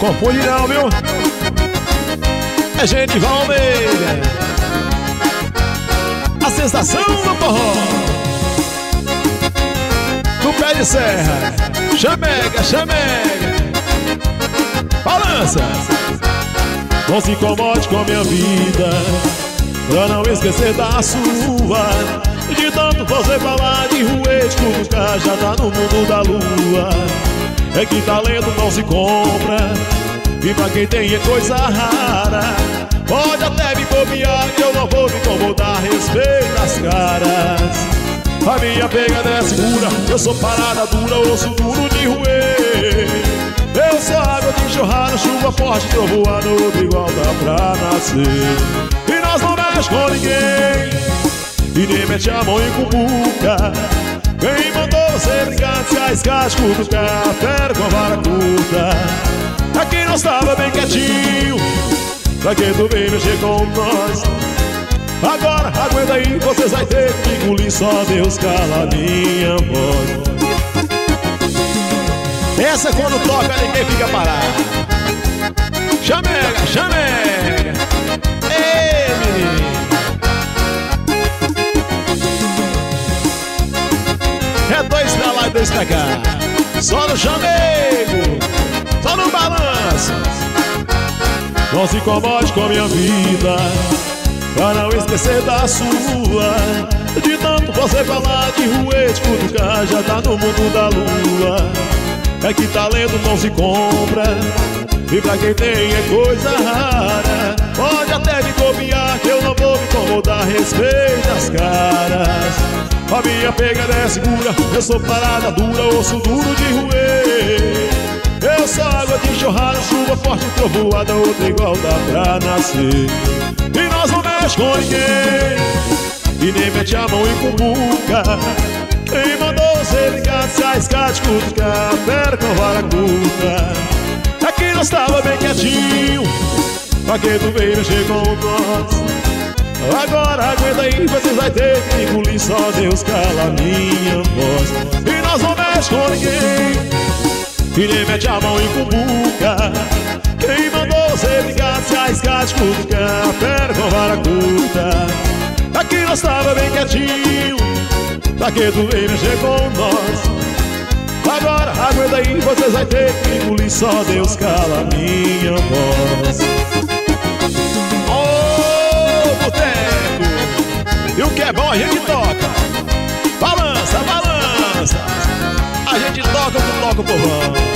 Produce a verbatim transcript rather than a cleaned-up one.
confunde não, viu? É Genival Almeida, a sensação do forró. No pé de serra, chamega, chamega, balança. Não se incomode com a minha vida, pra não esquecer da sua. De tanto você falar de ruê, de cutucar, já tá no mundo da lua. É que talento não se compra, e pra quem tem é coisa rara. Pode até me copiar, que eu não vou me incomodar, respeita as caras. A minha pegada é segura, eu sou parada dura, osso duro de ruê. Eu sou água de enxurrada, chuva forte, trovoada, outro igual dá pra nascer. E nós não mexe com ninguém, e nem mete a mão em cumbuca. Quem mandou você brincar, se arriscar, de cutucar, pera com a vara curta. Aqui nós tava bem quietinho, pra que tu vem mexer com nós? Agora aguenta aí, vocês vai ter que engolir, só Deus cala a minha voz. Essa quando toca ninguém fica parado. Chamega, chamega. Ei, menino. É dois pra lá e dois pra cá. Só no chamego, só no balanço. Não se incomode com a minha vida, pra não esquecer da sua. De tanto você falar de ruê, de cutucar, já tá no mundo da lua. É que talento não se compra, e pra quem tem é coisa rara. Pode até me copiar, que eu não vou me incomodar, respeita as caras. A minha pegada é segura, eu sou parada dura, osso duro de ruê. Eu sou água de enxurrada, chuva forte, trovoada, outra igual dá pra nascer. E nós não mexe com ninguém, e nem mete a mão em cumbuca. Quem mandou você ligar, se arriscar, de cutucar, pera com vara curta. Aqui nós tava bem quietinho, pra que tu veio mexer com nós? Agora aguenta aí, vocês vai ter que engolir, só Deus cala a minha voz. E nós não mexe com ninguém, e nem mete a mão em cumbuca. Quem mandou você ligar, se arriscar, de cutucar, pera com vara curta. Aqui nós tava bem quietinho, pra que tu vem mexer com nós? Agora aguenta aí, vocês vai ter que engolir, só Deus cala a minha voz. Ô, boteco, e o que é bom a gente toca. Balança, balança, a gente toca o que toca o povão.